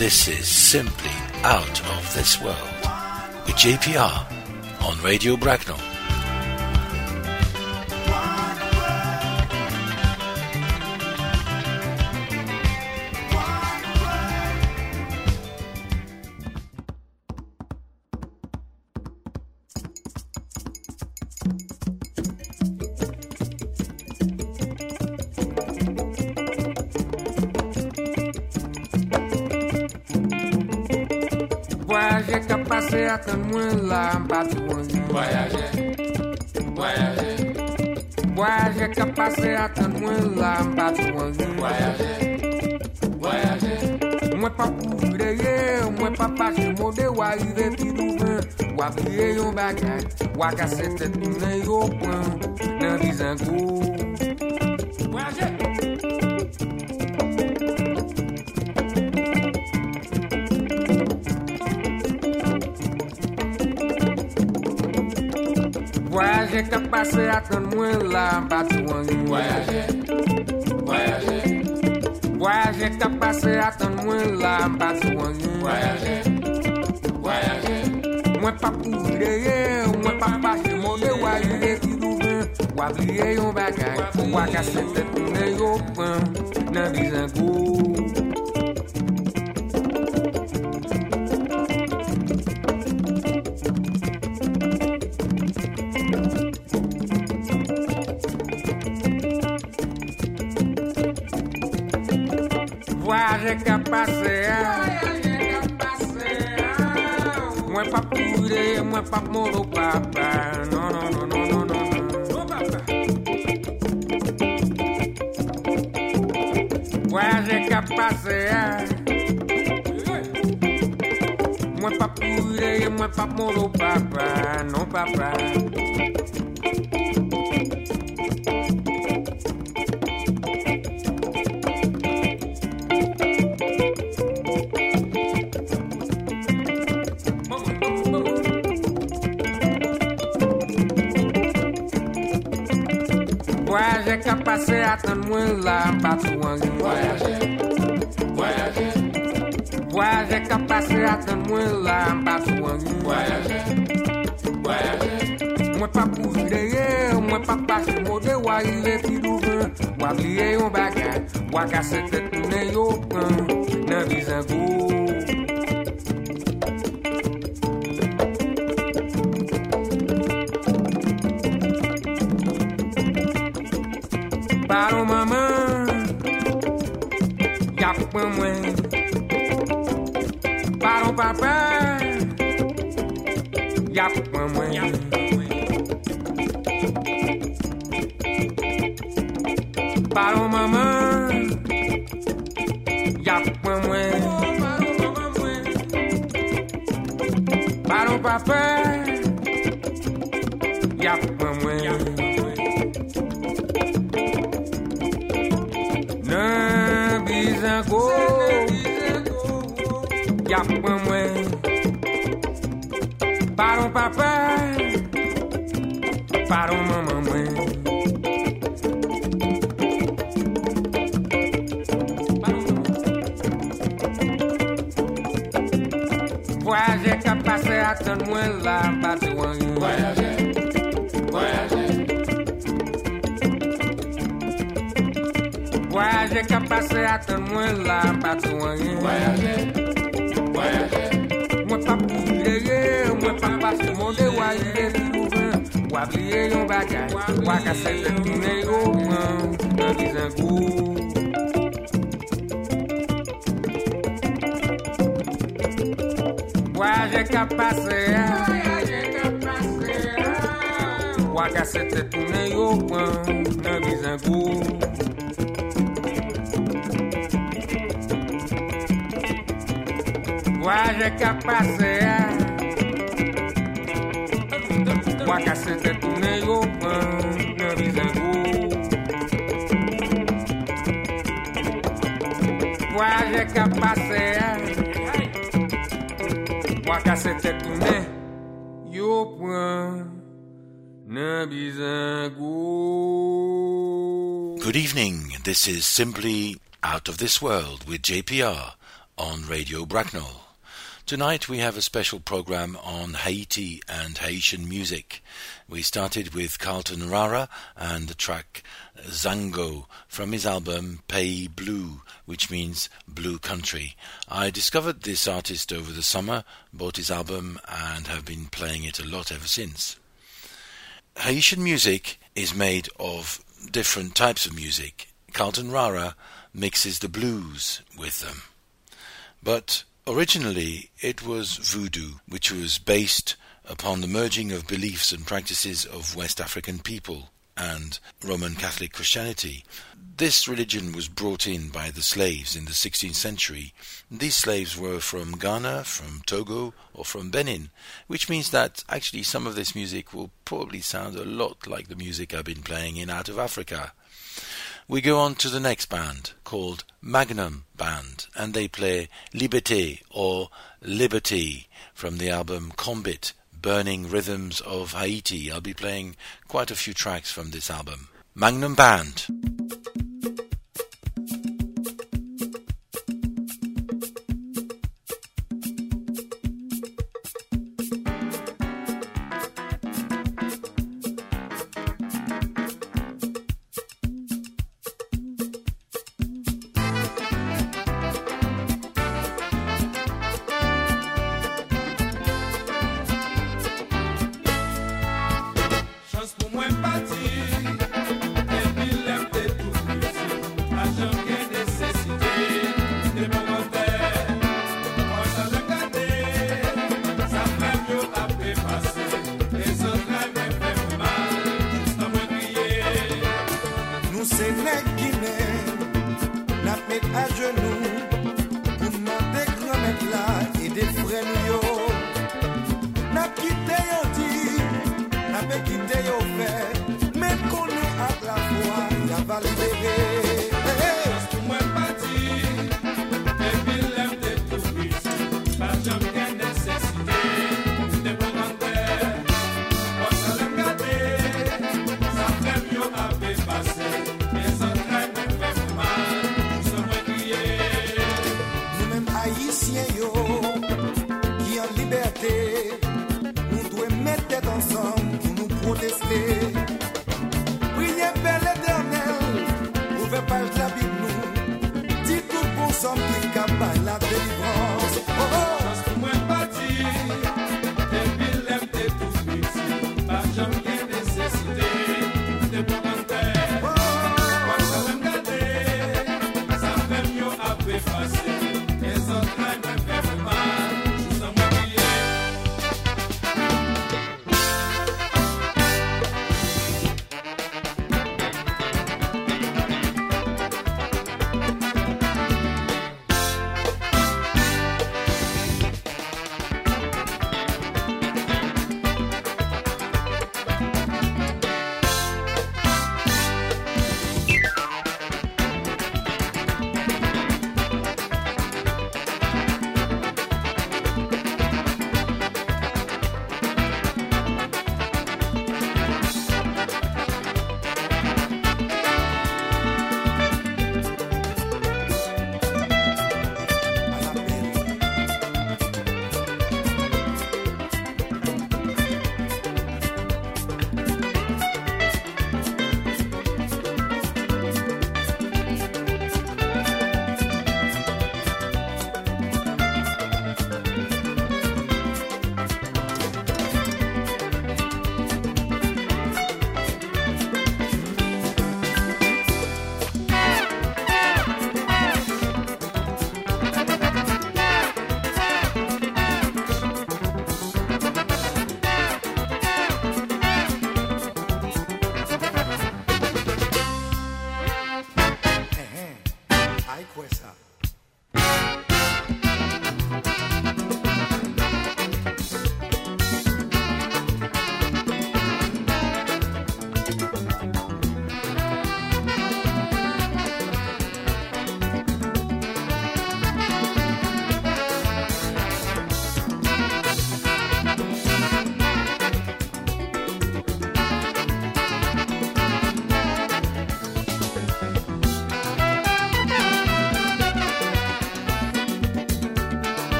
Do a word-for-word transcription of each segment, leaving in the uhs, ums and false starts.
This is Simply Out of This World with J P R on Radio Bracknell. Voyager qu'a passé à tan moins là, pas de Voyager, voyager, Voyager qu'a passé à tan moins là, pas de voyager, voyager. Moi pas pour créer, moi pas pas chez moi de wa arriver puis douver. Wa crier un bagage, wa casser tête tourner au point, dans disant go. Voyager. Voyager qu'a passé à tan moins là, pas de Voyager, voyager, Voyager qu'a passé à tan moins là, pas de voyager, voyager. Moi pas pour créer, moi pas pas chez moi de wa arriver puis douver. Wa crier un bagage, wa casser tête tourner au point, dans disant go. Voyager qu'a passé, moi pas pourri, moi pas mon papa, non non non non non non non. Voyager qu'a passé, moi pas pourri, moi pas mon papa, non papa. Voyager qu'a passé à tan moins là, pas de Voyager, voyager, Voyager qu'a passé à tan moins là, pas de voyager, voyager. Moi pas pour créer, moi pas pas chez moi de wa arriver puis douver. Wa crier un bagage, wa casser tête tourner au point, dans disant go. Pardon maman, y'a pas moi. Pardon papa, y'a pas moi. Pardon maman, y'a pas moi. Pardon papa, y'a pas moi. Nan bizan go, y'a pas moi. Pardon papa, pardon maman moi. Voyager qu'a passé à tan moins là, pas de Voyager, voyager, Voyager qu'a passé à tan moins là, pas de voyager, voyager. Moi pas pour créer, moi pas pas chez moi de wa arriver puis douver. Wa crier un bagage, wa casser tête tourner au point, dans disant go. Voyager qu'a passé, wa casser tête tourner au point, dans disant go. Voyager qu'a passé, wa casser tête tourner au point, dans disant go. Voyager qu'a passé, wa casser tête tourner au point, dans disant go. Good evening. This is Simply Out of This World with J P R on Radio Bracknell. Tonight we have a special program on Haiti and Haitian music. We started with Carlton Rara and the track Zango from his album Pays Bleu, which means Blue Country. I discovered this artist over the summer, bought his album and have been playing it a lot ever since. Haitian music is made of different types of music. Carlton Rara mixes the blues with them. But originally it was voodoo, which was based upon the merging of beliefs and practices of West African people and Roman Catholic Christianity. This religion was brought in by the slaves in the sixteenth century. These slaves were from Ghana, from Togo, or from Benin, which means that actually some of this music will probably sound a lot like the music I've been playing in Out of Africa. We go on to the next band, called Magnum Band, and they play Liberté or Liberty from the album Combit, Burning Rhythms of Haiti. I'll be playing quite a few tracks from this album. Magnum Band.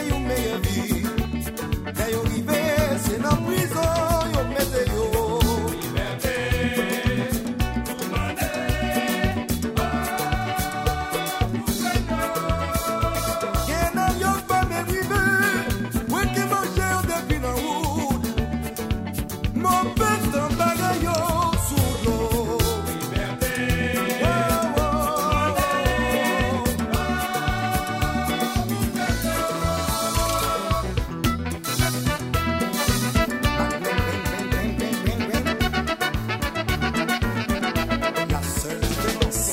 une meilleure vie. Là yo rivé, c'est dans prison, yo mette yo. Liberté, demandez, oh, Seigneur. Y'en a yo pas me rivé, ouais qui mange depuis la route. Mon père t'en bague yo sous l'eau. Liberté, oh, oh, la seule défense.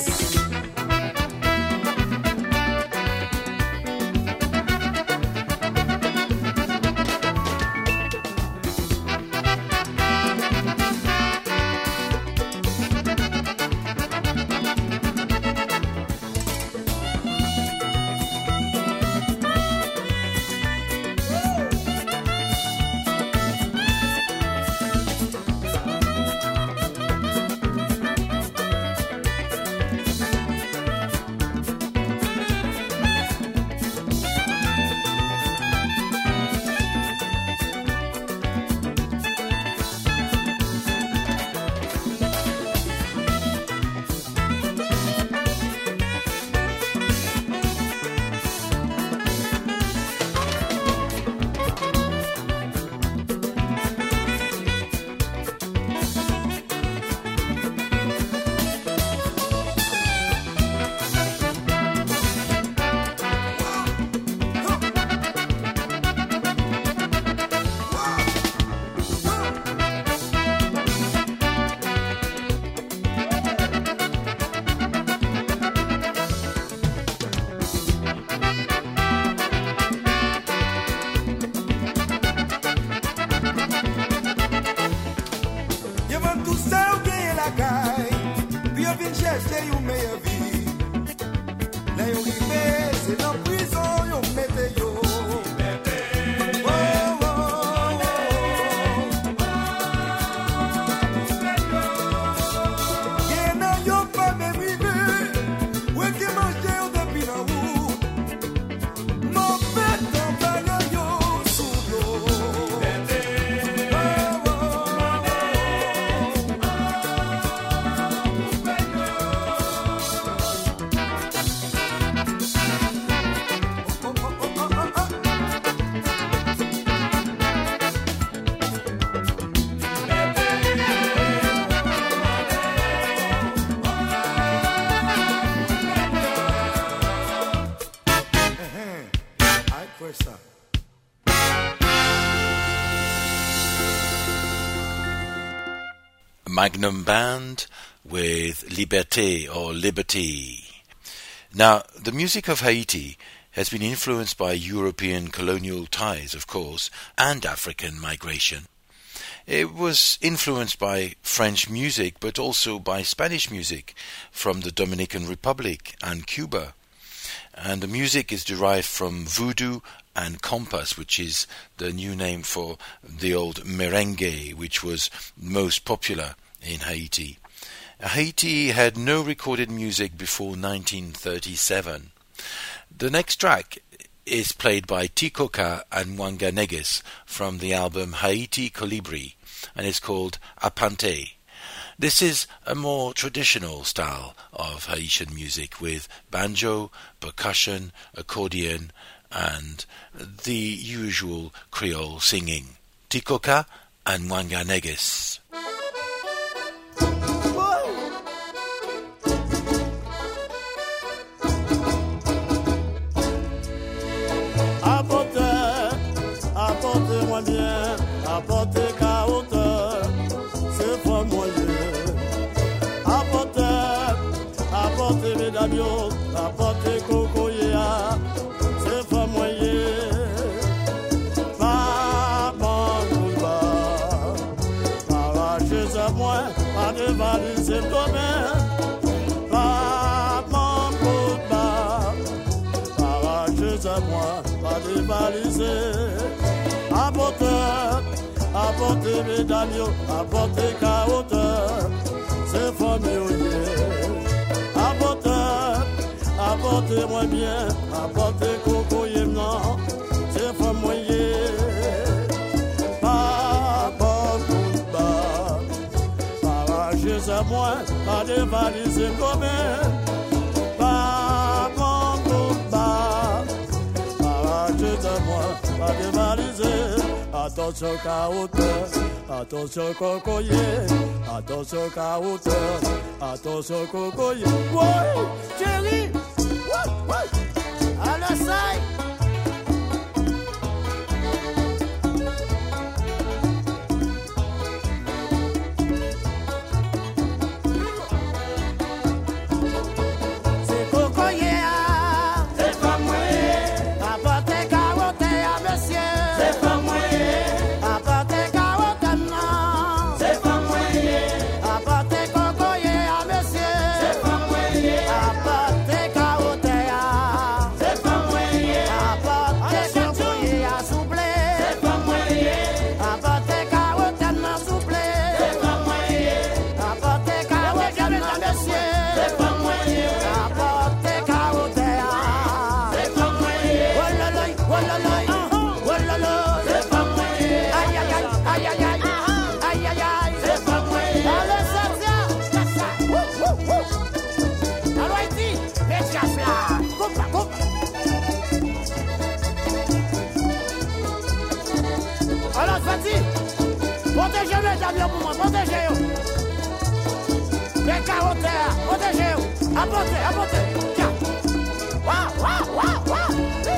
Yo vant tout ça ou gagne la caille, puis yo vient chercher une meilleure vie. Là yo rivé, c'est dans prison, yo mette yo. Liberté, oh, oh, oh, Seigneur. Y'en a yo pas me rivé, ouais qui mange depuis la route. Mon père t'en bague yo sous l'eau. Liberté, oh, oh, Magnum Band with Liberté or Liberty. Now, the music of Haiti has been influenced by European colonial ties, of course, and African migration. It was influenced by French music, but also by Spanish music from the Dominican Republic and Cuba. And the music is derived from voodoo and compas, which is the new name for the old merengue, which was most popular in Haiti. Haiti had no recorded music before nineteen thirty-seven. The next track is played by Tikoka and Mwanga Neges from the album Haiti Colibri, and it's called Apante. This is a more traditional style of Haitian music with banjo, percussion, accordion, and the usual Creole singing. Tikoka and Mwanga Neges. Apportez-moi bien, apportez qu'à hauteur, c'est pas moyen. Apportez, apportez mesdames, apportez cocoyea, c'est pas moyen. Pas bon tout bas, arrachez à moi, pas de valise et domaine. Pas bon tout bas, arrachez à moi, pas de valise. Apportez, apportez mesdames, apportez qu'à hauteur, c'est famille. Apportez, apportez-moi bien, apportez coco non, c'est moi, pas de valiser moi-même. Pas mon combat, arracher de moi, pas de valiser. Attention carotte, attention cocoyer, attention carotte, attention cocoyer. Ouais, chérie, ouais, ouais, à la saille. Protégez-le, pour moi, protégez-le. Les carotteurs, protégez-le. Apportez, apportez. Tiens. Waouh, waouh, waouh, waouh.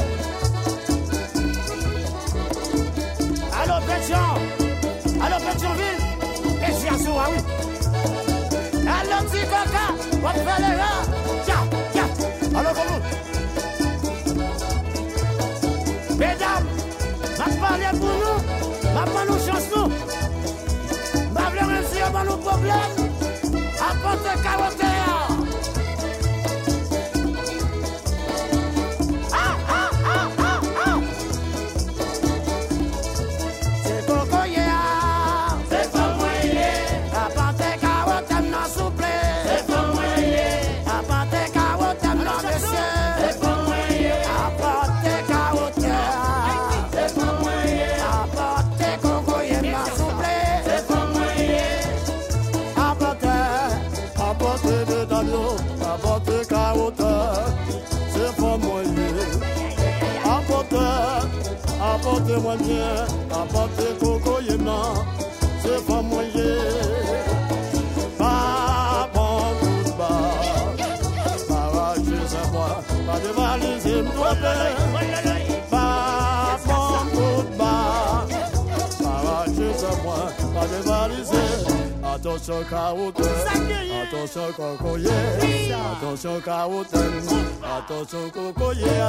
Allô, Pétion. Allô, Pétionville. Et c'est à soi, oui. Allô, petit coca. On fait les gars. Tiens, tiens. Allô, comment? Mesdames, va parler pour nous. Va pas nous chanson. Si on a nos problèmes, apportez carotte. Ah, ah, ah, ah, ah. C'est cocoyer, c'est pas moyen. Apportez carotte, non, s'il vous plaît. C'est pas moyen. Apportez carotte, non, monsieur. C'est pas moyen. Apportez carotte. C'est pas moyen. Apportez cocoyer, non, s'il vous plaît. Apporte carotte, c'est pas moyen. Apporte, apporte moyen. Apporte cocoyer, non, c'est pas moyen. Pas bon coup de barre, arracher c'est moi, pas de valiser moi-même. Pas bon coup de barre, arracher c'est moi, pas de valiser. Attention carotte, attention cocoyer, attention carotte, attention cocoyer.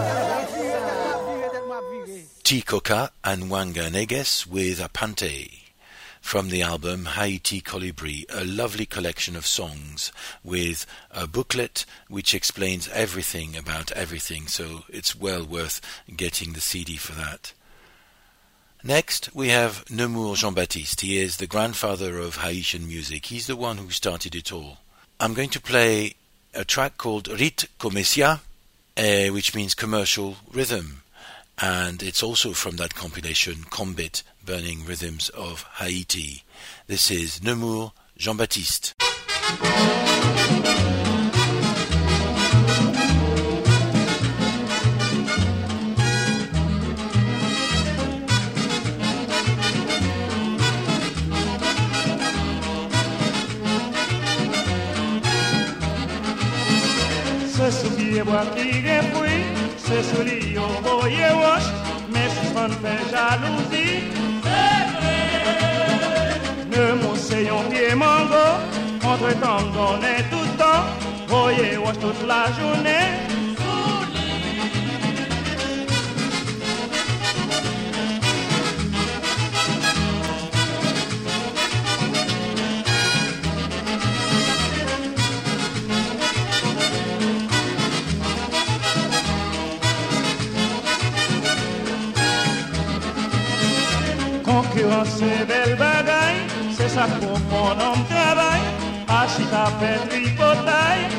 T. Coca and Wanga Neges with Apante from the album Haiti Colibri, a lovely collection of songs with a booklet which explains everything about everything, so it's well worth getting the C D for that. Next, we have Nemours Jean-Baptiste. He is the grandfather of Haitian music. He's the one who started it all. I'm going to play a track called Rit Comecia, uh, which means commercial rhythm. And it's also from that compilation, Combit, Burning Rhythms of Haiti. This is Nemours Jean-Baptiste. Se soulier bois qui refouille, se soulier au boyer wash, mais si on fait jalousie, c'est vrai. Ne m'oseillons pied mango, entre temps donner tout le temps, boyer wash toute la journée. Concurrence c'est belle bagaille, c'est ça pour mon homme travail, achita fait tripotaille.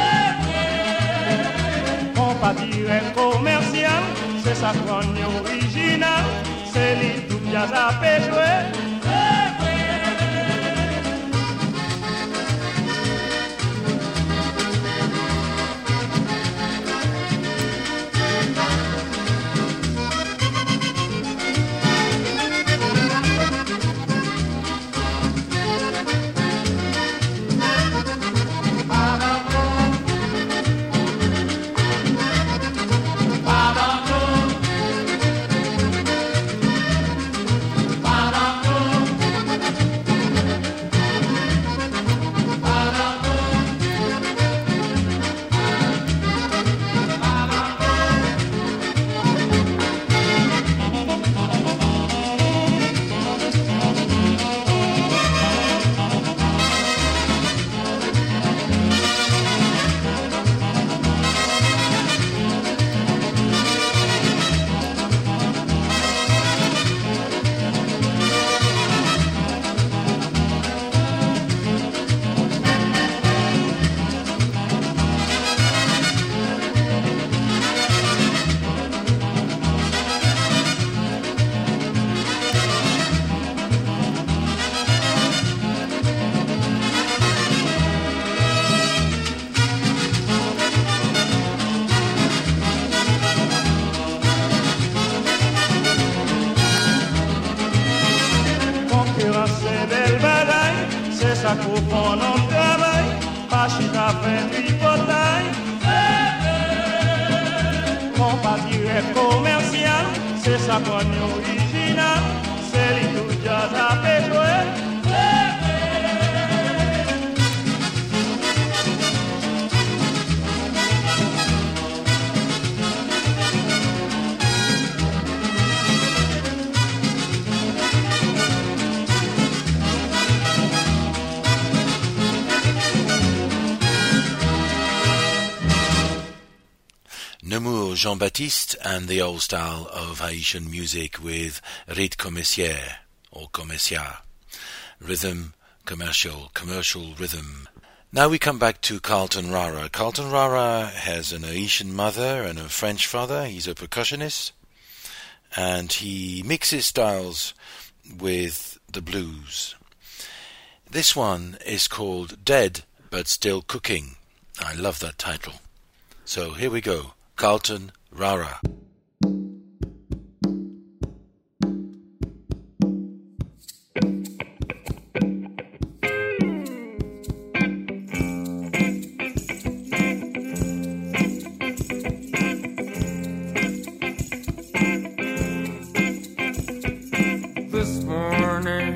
On pas dire commercial, c'est ça qu'on est original, c'est lui tout bien à jouer. au fond non travail, pas chita fin nuit bataille. Mon papier est commercial, c'est ça qu'on original, c'est les tout jazz à fait jouer. Nemours Jean-Baptiste and the old style of Haitian music with rythme commercial or commercial, rhythm, commercial, commercial rhythm. Now we come back to Carlton Rara. Carlton Rara has an Haitian mother and a French father. He's a percussionist and he mixes styles with the blues. This one is called Dead But Still Cooking. I love that title. So here we go. Carlton Rara. This morning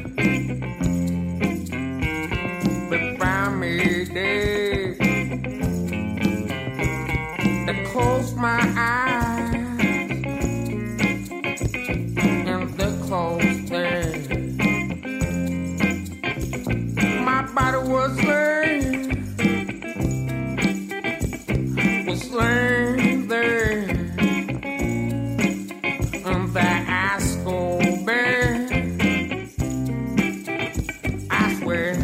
they found me dead. They closed my eyes and they closed theirs. My body was laying, was laying there, and the ice cold bed, I swear.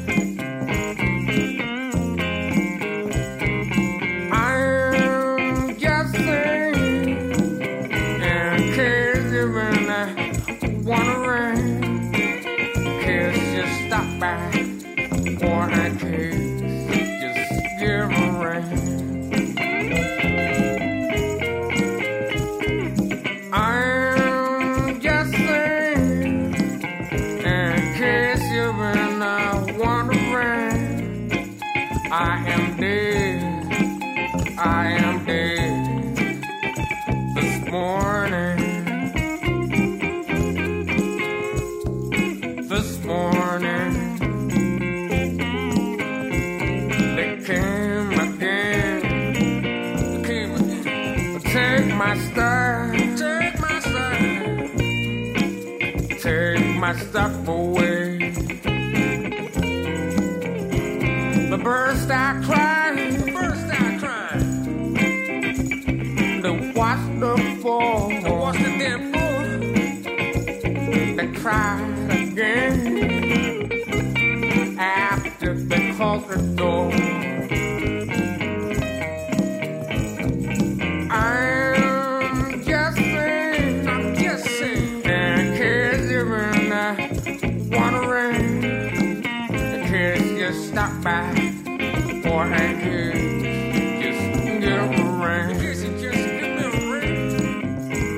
I'm just saying, in case you've been wondering, case you stop by, or in case just give a ring. I'm just saying, in case you've been uh, wondering, I am dead, I am dead this morning, this morning. They came again, they came again. Take my style, take my style, take my stuff away. The birds start crying, the birds start crying. They watch the fall, they watch the damn fall. They cried again after they closed the door. I'm just saying, I'm just saying, in case you've been uh, wondering, in case you stop by, or in case just give a ring, in case you just give me a ring.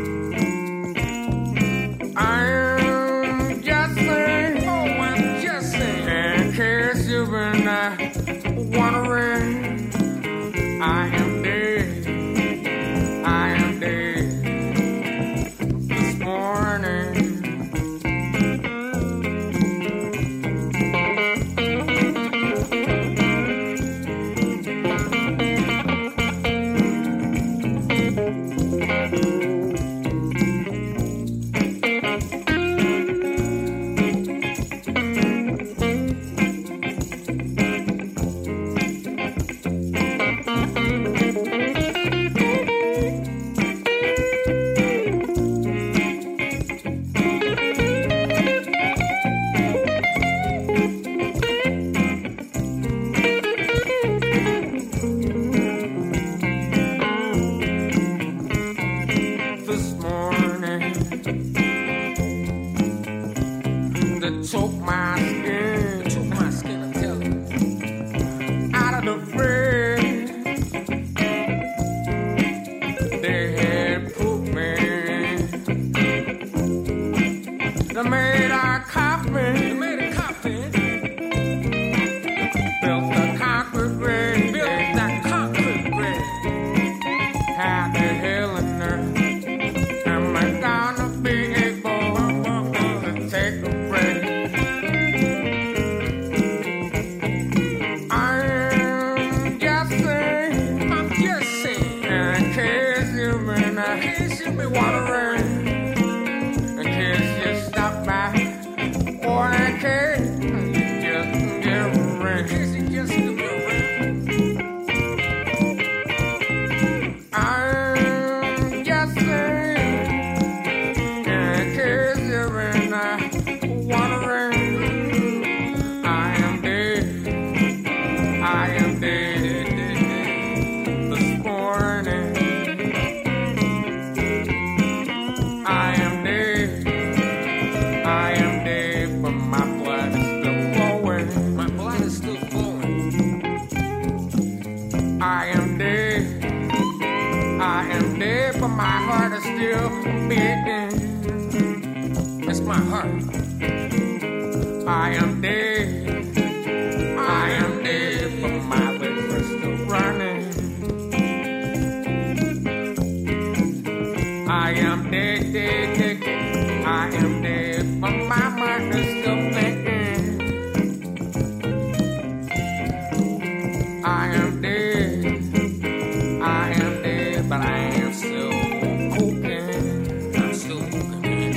I am dead. I am dead, but my heart is still beating. It's my heart. I am dead. I am dead, but my legs are still running. I am dead, dead, dead. I am dead, but my mind is still thinking. I am dead. I am dead, but I am still cooking. I'm still cooking.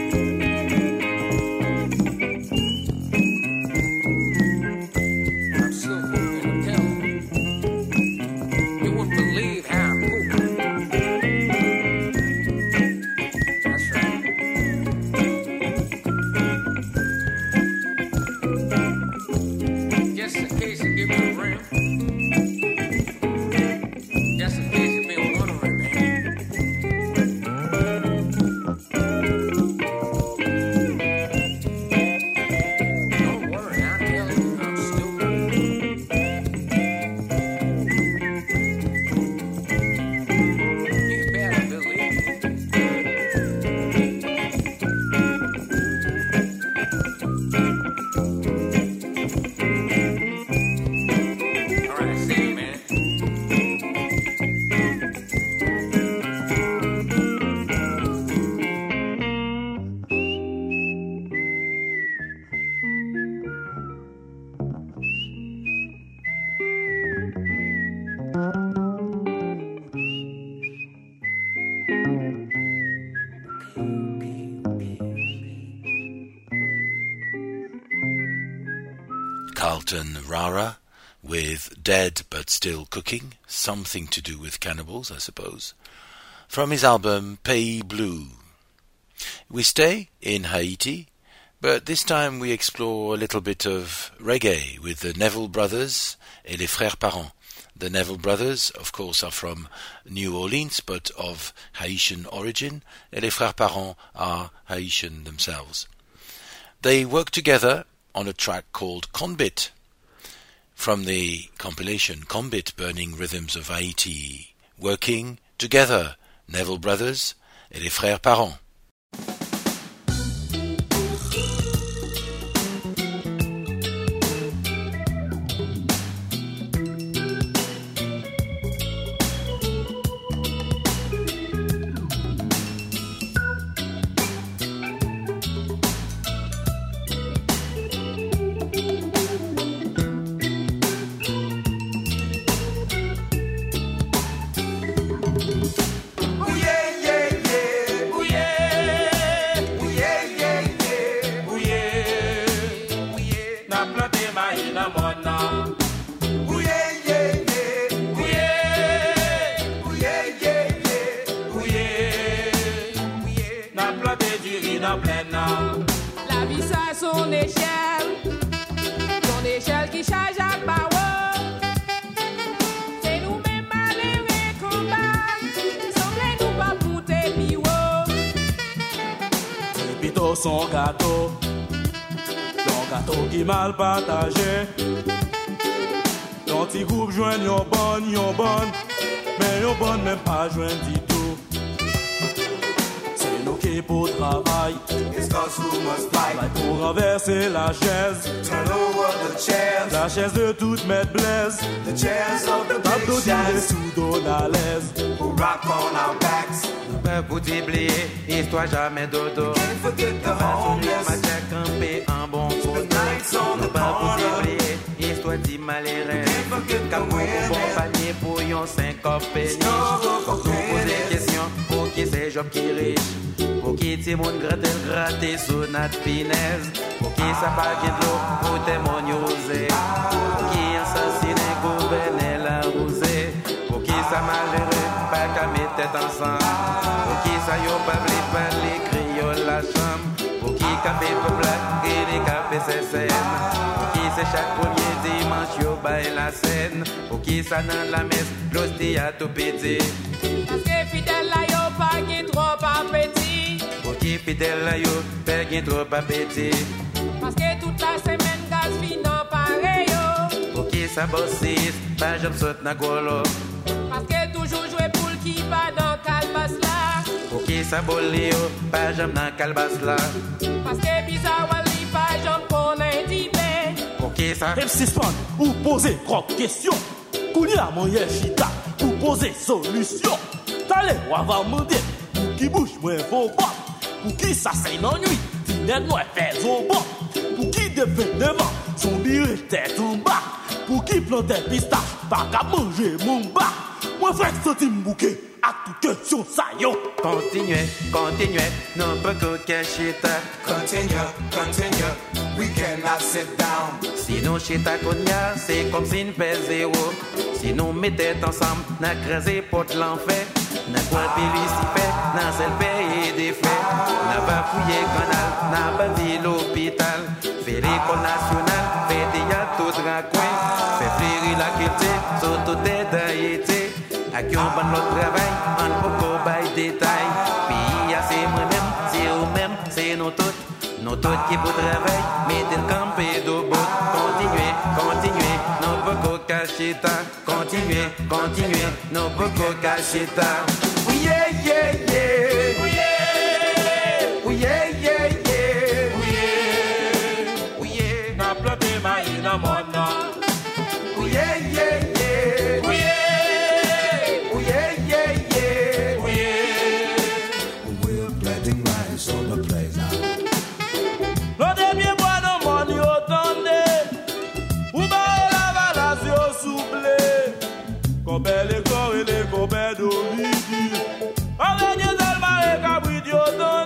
I'm still cooking. I'm telling you. You wouldn't believe how I'm cooking. That's right. Just in case you give me a ring. Just in case you've been wondering, man. Don't worry, I'm telling you, I'm stupid. You better believe it. All right, see you, man. Carlton Rara with Dead But Still Cooking, something to do with cannibals, I suppose, from his album Pays Bleu. We stay in Haiti, but this time we explore a little bit of reggae with the Neville Brothers et les Frères Parents. The Neville Brothers, of course, are from New Orleans, but of Haitian origin, et les Frères Parents are Haitian themselves. They work together on a track called Conbit, from the compilation Conbit Burning Rhythms of Haiti. Working together, Neville Brothers et les Frères Parents. Ooh yeah, yeah, yeah. Ooh yeah. Ooh yeah, yeah, yeah. Ooh yeah. Ooh yeah. Na plante maïs nan mon nan. Ooh yeah, yeah, yeah. Ooh yeah. Ooh yeah, yeah, yeah. Ooh yeah. Ooh yeah. Na plante du riz nan plen nan. La vie ça son échelle, son échelle qui charge à power. C'est nous-mêmes malheureux combat, semblez-nous pas monter plus haut. Plutôt son gâteau, ton gâteau qui mal partagé. Ton petit groupe joigne yon bonne, yon bonne, mais yon bonne même pas joigne du tout. C'est nous qui pour travail, It's us who must fight. travail pour renverser la chaise, Turn over the chairs. la chaise de toute maître blaise. The chairs of the big Applaudis les shots sous dos à l'aise. who rock on our backs. Pas pour t'oublier, histoire jamais dodo. Can't forget the Ma homeless. campé en bon The nights on the Pas pour corner. t'oublier, histoire d'y malheureux. Can't forget the Comme bon women. panier pour yon cinquante péniches. Struggle for Nous poser pennies. questions pour qui c'est job qui riche. Pour qui ti moun gratte gratte sous notre pinaise. Pour qui ça pas de l'eau pour témoigner. Pour qui assassine gouverner la rosée. Pour qui ça malheureux pas qu'à mettre tête ensemble. Pour qui ça yo pas blé parler créole la chambre. Pour qui café peuple et les cafés c'est scène. Pour qui c'est chaque premier dimanche yo bail la scène. Pour qui ça dans la messe l'hostie a tout pété. Parce que fidèle là yo pas qui trop appétit. Pour qui fidèle là yo pas gain trop appétit. Parce que toute la semaine gaz finon pareil yo. Pour qui sa bossis, pas j'aime saute na golo. Parce que toujours jouer pour qui pas dans calbas là. Pour qui sa bolio, pas j'aime na calbas là. Parce que bizarre wali pas j'aime pour l'intime. Pour qui ça? M C Span, ou poser trois questions. Kounia mon chita, ou poser solution. T'allez, on va demander, pour qui bouge moins vos pas. Pour qui ça c'est non nuit, dîner noir fait son bon. Pour qui de vingt-neuf ans, son billet tête en bas. Pour qui plante pistache, pas qu'à manger mon bas. Moi frère senti m'bouquet, à toute question ça yo. Continuez, continuez, non pas que cacher ta. Continue, continue, we cannot sit down. Si nous chita konya, c'est comme si nous fait zéro. Si nous mettons ensemble, n'a crasé porte l'enfer. N'a quoi de Lucifer, n'a seul pays des faits. N'a pas fouillé canal, n'a pas dit l'hôpital. Fait l'école nationale, fait des y'a tout raccoin. Fait fleurir la culture, sur tout est d'Haïti. À qui on bat notre travail, on peut pas bailler détail. Puis c'est moi-même, c'est eux-mêmes, c'est nous tous. Nous tous qui pour travail, mettez le camp et de bout. Continuez, continuez, nous peut pas cacher ta. Continuez, continuez, nous peut pas cacher ta. Oui, yeah, yeah, yeah. Oui, yeah. Oui, yeah, yeah, yeah. Oui, yeah. Oui, yeah. N'a planté ma in a mona. Oui, yeah, yeah, yeah. Oui, yeah. Oui, yeah, yeah, yeah. Oui, yeah. We're planting rice on the place now. L'on est bien bois dans mon yo tonne. Ou ba la valace yo souple. Comme les corps et les copains d'Olivie. Avec les almas et cabrit yo tonne.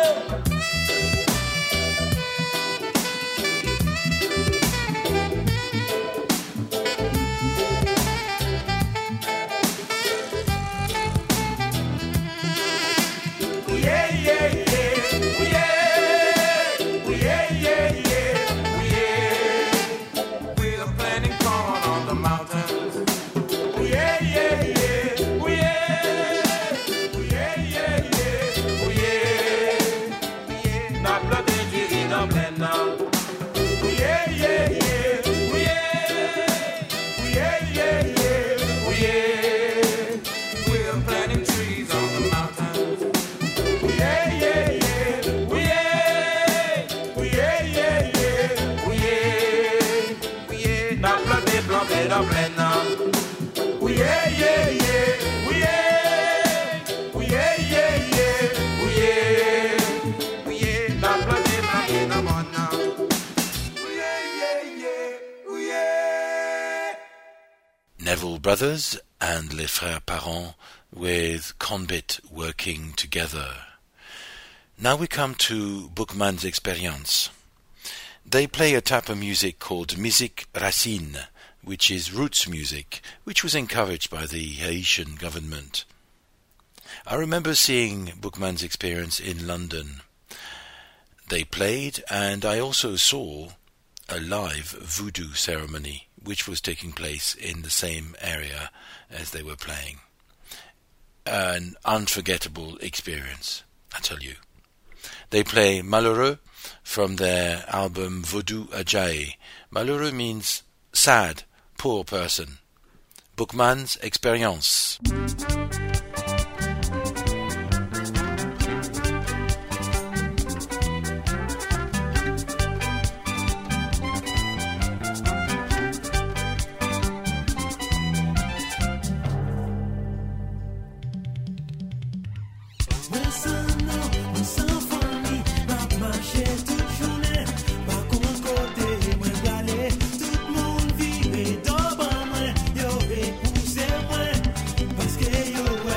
Yeah, yeah, yeah. Oui, yeah. Oui, yeah, yeah, yeah. Oui, yeah. We're planting corn on the mountains. Oui, yeah, yeah, yeah. Oui, yeah. Oui, yeah, yeah, yeah. Oui, yeah. N'a planté du riz dans plein nord. Oui, yeah, yeah, yeah. Oui, yeah. Oui, yeah, yeah, yeah. Oui, yeah. We're planting trees on the mountains. Oui, yeah, yeah, yeah. Oui, yeah. Oui, yeah, yeah, yeah. Oui, yeah. Oui, yeah. N'a planté planté dans plein nord. Oui, yeah, yeah, yeah. Oui, yeah. Oui, yeah, yeah, yeah. Oui, yeah. Oui, yeah. N'a planté planté dans mon nord. Oui, yeah, yeah, yeah. Oui, yeah. Neville Brothers and Les Frères Parents with Conbit working together. Now we come to Boukman's Experience. They play a type of music called musique racine, which is roots music, which was encouraged by the Haitian government. I remember seeing Boukman's Experience in London. They played, and I also saw a live voodoo ceremony, which was taking place in the same area as they were playing. An unforgettable experience, I tell you. They play Malheureux from their album Vaudou Ajayi. Malheureux means sad, poor person. Boukman's Experience. Yo, hey, poussez-moi, parce que yo,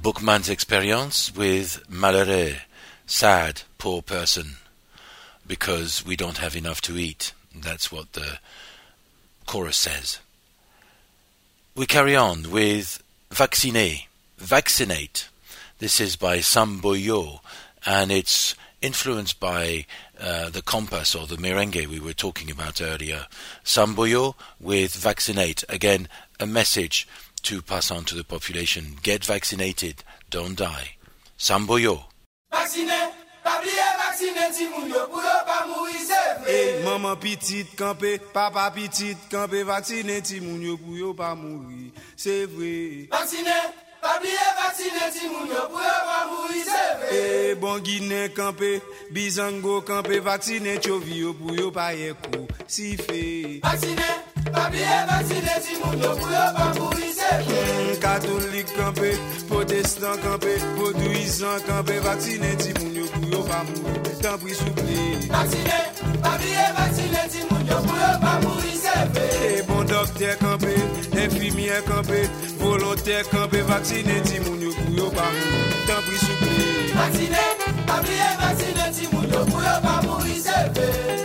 Bookman's Experience with Malheureux, sad, poor person, because we don't have enough to eat. That's what the chorus says. We carry on with Vacciner, Vaccinate. This is by Sam Boyo, and it's influenced by uh, the compass or the merengue we were talking about earlier. Sam Boyo with Vaccinate. Again, a message to pass on to the population. Get vaccinated, don't die. Sam Boyo. Vacciner, pabliye vacciner ti moun yo pou yo pa mouri, c'est vrai. Hey, maman petite campé, papa petite campé, vacciner ti moun yo pou yo pa mouri, c'est vrai. Vacciner, pabliye vacciner ti moun yo pou yo pa mouri, c'est vrai. Hey, bon Guinée campé, Bizango campé, vacciner chovi yo pou yo pa yekou, si fait. Vacciner, pabliye vacciner ti moun yo pou yo pa mouri, c'est vrai. Catholique campé, protestant campé, vaudouisant campé, vacciner ti moun yo pou yo pa mouri, tant pis souple. Vacciner, pabliye vacciner ti moun yo pou yo pa mouri, c'est vrai. Hey, bon docteur campé, infirmière campé, volontaire campé, vacciner ti moun yo pou yo pa mouri, tant pis souple. Vacciner, pabliye vacciner ti moun yo pou yo pa mouri, c'est vrai.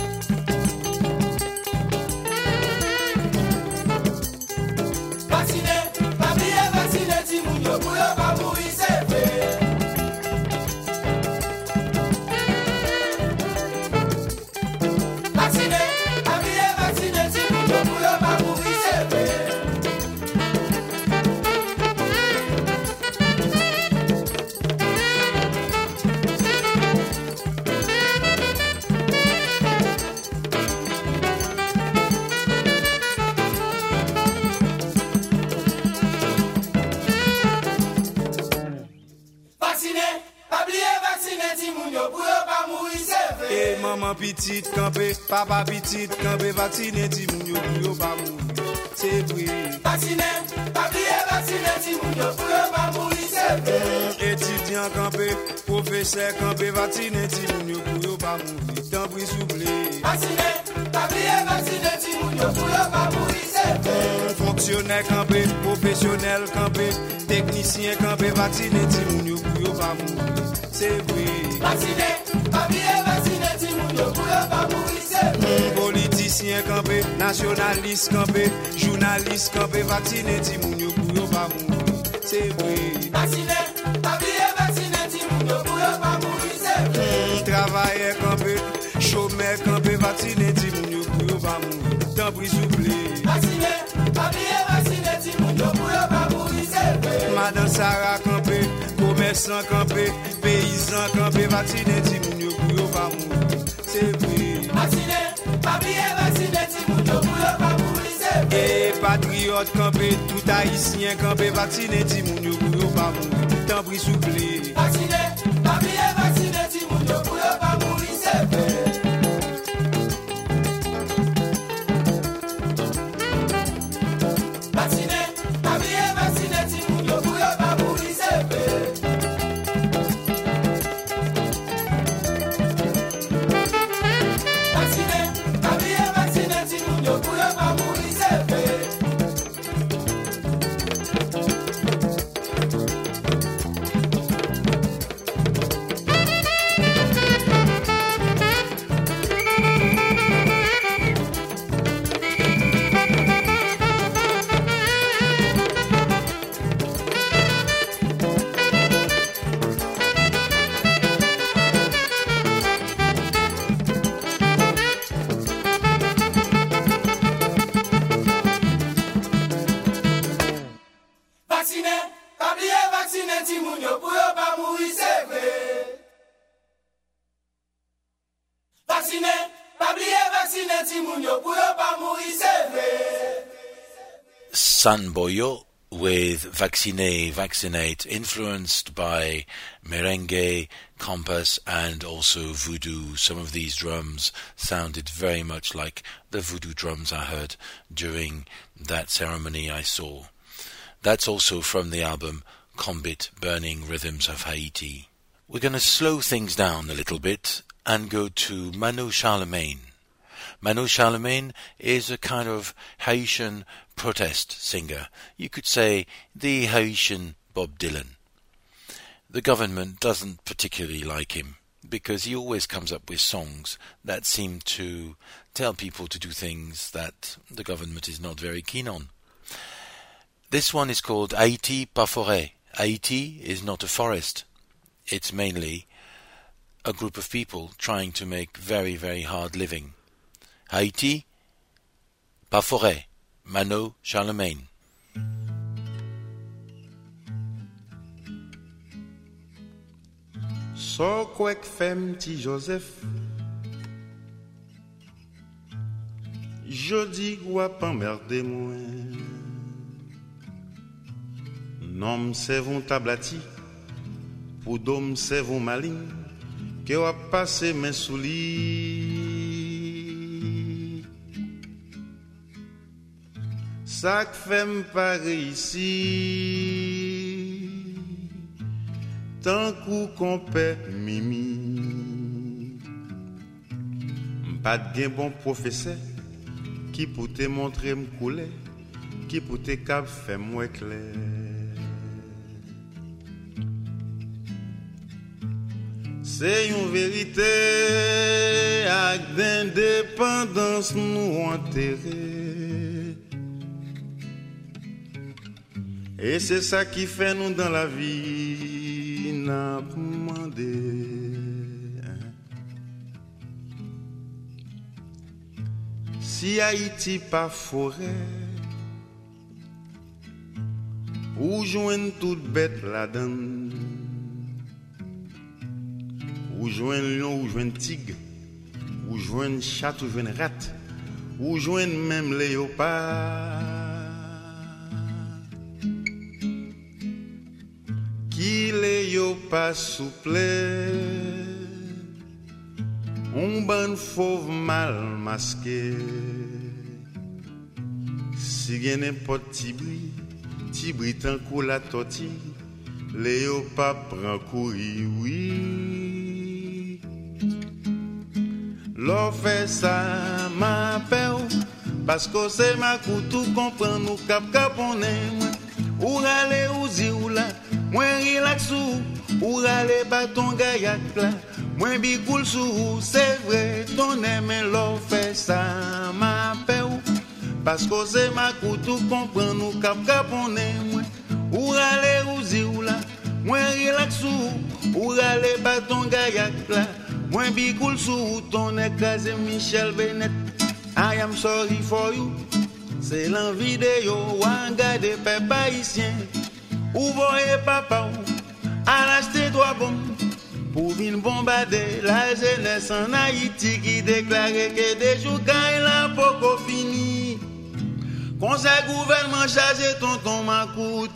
Vacciner, pabliye vacciner ti moun yo pou yo pa mouri, c'est vrai. Vacciner, pabliye vacciner ti moun yo pou yo pa mouri, c'est vrai. Vacciner, pabliye vacciner ti moun yo pou yo pa mouri, c'est vrai. Hey, maman petite campé, papa petite campé, vacciner ti moun yo pou yo pa mouri, c'est vrai. Vacciner, pabliye vacciner ti moun yo pou yo pa mouri, c'est vrai. Étudiant campé, professeur campé, vacciner ti moun yo pou yo pa mouri, tant pis souple. Vacciner, pabliye vacciner ti moun yo pou yo pa mouri, c'est vrai. Fonctionnaire campé, professionnel campé, technicien campé, vacciner ti moun yo pou yo pa mouri, c'est vrai. Vacciner, pabliye vacciner ti moun yo pou yo pa mouri, c'est vrai. Politicien campé, nationaliste campé, journaliste campé, vacciner ti moun yo pou yo pa mouri, c'est vrai. Vacciner, pabliye vacciner ti moun yo pou yo pa mouri, c'est vrai. Travailleur campé, chômeur campé, vacciner ti moun yo pou yo pa mouri, tant pis souple. Vacciner, pabliye vacciner ti moun yo pou yo pa mouri, c'est vrai. Madame Sarah campé, commerçant campé, paysan campé, vacciner ti moun yo pou yo pa mouri, c'est vrai. Vacciner, pabliye vacciner ti moun yo pou yo pa mouri, c'est vrai. Et patriote campé, tout haïtien campé, vacciner ti moun yo pou yo pa mouri, tant pis souple. Vacciner, pabliye vacciner ti moun yo pou yo pa mouri, c'est vrai. Vacciner, pabliye vacciner ti moun yo pou yo pa mouri, c'est vrai. Vacciner, pabliye vacciner ti moun yo pou yo pa mouri, c'est vrai. Vacciner, pabliye vacciner ti moun yo pou yo pa mouri, c'est vrai. Vacciner, pabliye vacciner ti moun yo pou yo pa mouri, c'est vrai. San Boyo with Vaccine, Vaccinate, influenced by merengue, compass, and also voodoo. Some of these drums sounded very much like the voodoo drums I heard during that ceremony I saw. That's also from the album Combit, Burning Rhythms of Haiti. We're going to slow things down a little bit and go to Mano Charlemagne. Mano Charlemagne is a kind of Haitian protest singer. You could say the Haitian Bob Dylan. the government doesn't particularly like him, because he always comes up with songs that seem to tell people to do things that the government is not very keen on. This one is called Haïti pas forêt. Haiti is not a forest. It's mainly a group of people trying to make very, very hard living. Haïti pas forêt. Mano Charlemagne. So kwek fem ti Joseph, jodi wap emmerde mwen. Nom se von tablati, pou dom se von malin, ke wap pase men sou li. Sak fem pa reisi, tant kou kompè mimi. M'pat gen bon professeur qui pou te montre m'koule, qui pou te kap fè mwen clair. Se yon vérité ak d'indépendance nou enterré. Et c'est ça qui fait nous dans la vie n'a demandé. Si Haïti pas forêt, ou joigne toute bête là-dedans, ou joigne lion, ou joigne tigre, ou joigne chat, ou joigne rat, ou joigne même léopard. Qui les yo pas souple, on ban fauve mal masqué. Si gen n'importe tibri, tibri tan kou la tortille, les yo pas pran courir, oui. L'on fait ça ma peur, parce que c'est ma coutou comprend nous cap cap on aime. Ou rale ou zi ou la, mwen relax ou, ou rale baton gayak la, mwen bi koul sou, c'est vrai, ton aime l'on fait ça, ma pe ou, parce que c'est ma coutou comprend nous cap cap on aime, ou rale ou zi ou la, mwen relax ou, ou rale baton gayak la, mwen bi koul sou, ton écrasé Michel Bennett, I am sorry for you. C'est l'envie de yo, wanga de peuple haïtien. Ou voyez papa ou, à l'acheter trois bombes, pour venir bombarder la jeunesse en Haïti qui déclarait que des jours quand il a pas fini. Conseil gouvernement chargé tonton Macoute.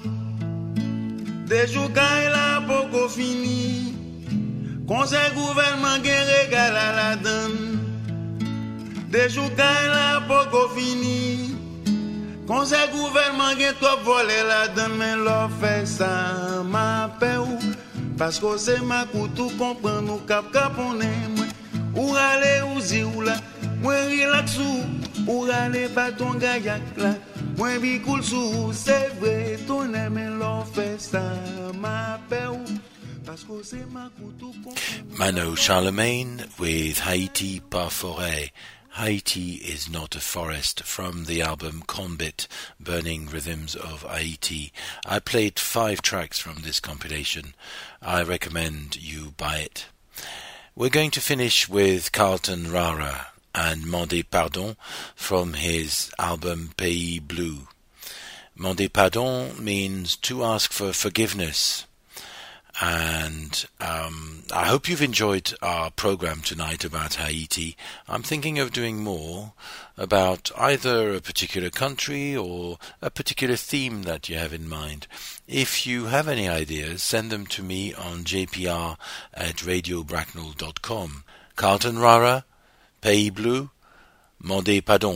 Des jours quand il a pas fini. Conseil gouvernement qui régale à la donne. Des jours quand il a pas fini. Conseil gouvernement qui trop volé la donne, mais l'on fait ça, ma paix ou, parce que c'est ma coutou comprend nous cap cap on aime, ou rale ou zi ou la, moi relax ou, ou rale baton gayak la, moi bi cool sou, c'est vrai, ton aime, l'on fait ça, ma paix ou, parce que c'est ma coutou comprend. Mano Charlemagne with Haïti pas forêt. Haiti is not a forest, from the album Conbit, Burning Rhythms of Haiti. I played five tracks from this compilation. I recommend you buy it. We're going to finish with Carlton Rara and Mandé Pardon from his album Pays Bleu. Mandé Pardon means to ask for forgiveness. And um, I hope you've enjoyed our program tonight about Haiti. I'm thinking of doing more about either a particular country or a particular theme that you have in mind. If you have any ideas, send them to me on j p r at radio bracknell dot com. Carlton Rara, Pays Bleu, Mandé Pardon.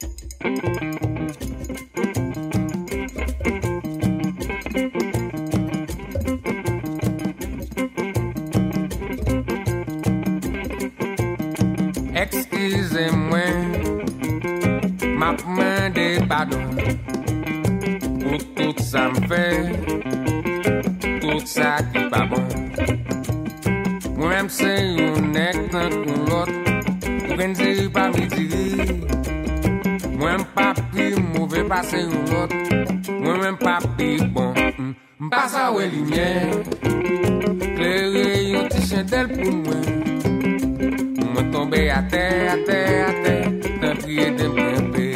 Excusez-moi, m'a demandé pardon pour tout ça me fait, tout tout ça qui pas bon. Moi-même c'est un nec tant qu'on l'autre. Ou bien dire pas midi. Moi-même pas pris mauvais passer ou l'autre. Moi-même pas pris bon. M'passe à ouais lumière. Clairer un petit chandelle pour moi. Moi tomber à terre, à terre, à terre. T'as prié de me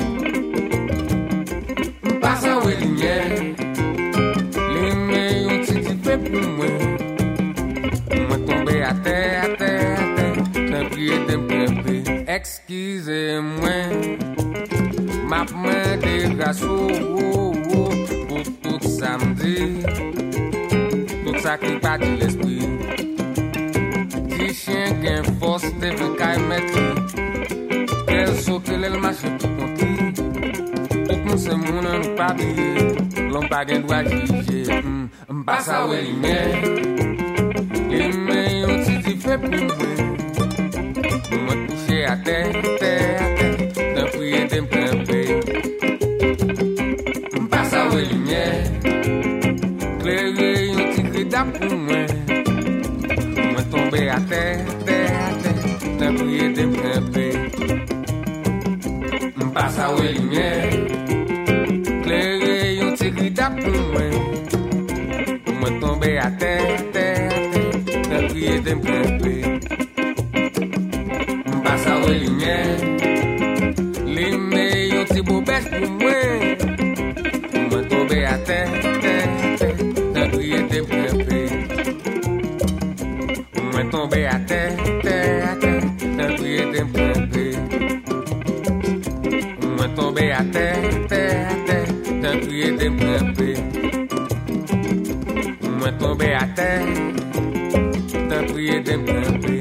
m'passe à ouais lumière. Lumière un petit peu pour moi. Moi tomber à terre, à terre, à terre. T'as prié de me excusez-moi. M'a demandé grâce au pour tout samedi. Tout ça qui pas de l'esprit. Petit chien qui a force de veut qu'à mettre. Quel saut que le marché tout compris. Tout le monde se monde pas briller. L'homme pas de droit juger. M'passe à ouais lumière. Lumière on t'y fait pour moi. Moi couché à terre, terre, terre. D'un prier de m'plemper. M'passe à ouais lumière. Clairer un petit cri d'âme pour moi. Moi tomber à terre, terre, terre. D'un prier de m'plemper. M'passe à ouais lumière. Clairer un petit cri d'âme pour moi. Moi tomber à terre, terre, terre. D'un prier de m'plemper. M'passe à ouais lumière. Les meilleurs petits beaux bêches pour moi. Moi tomber à terre, terre, terre. D'un prier de m'plemper. Moi tomber à terre, terre, terre. D'un prier de m'plemper. Moi tomber à terre, terre, terre. D'un prier de m'plemper. Moi tomber à terre. D'un prier de m'plemper.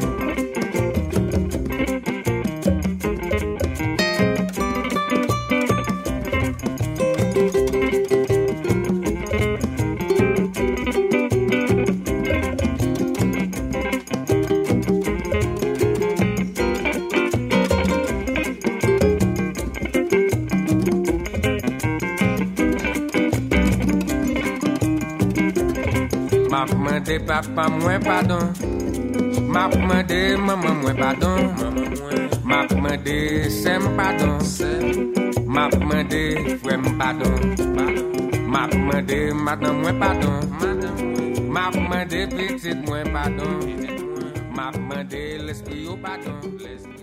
M'a demandé papa moi pardon. M'a demandé maman moi pardon. M'a demandé sem pardon. M'a demandé frère pardon. M'a demandé madame moi pardon. M'a demandé petite moi pardon. M'a demandé l'esprit au pardon.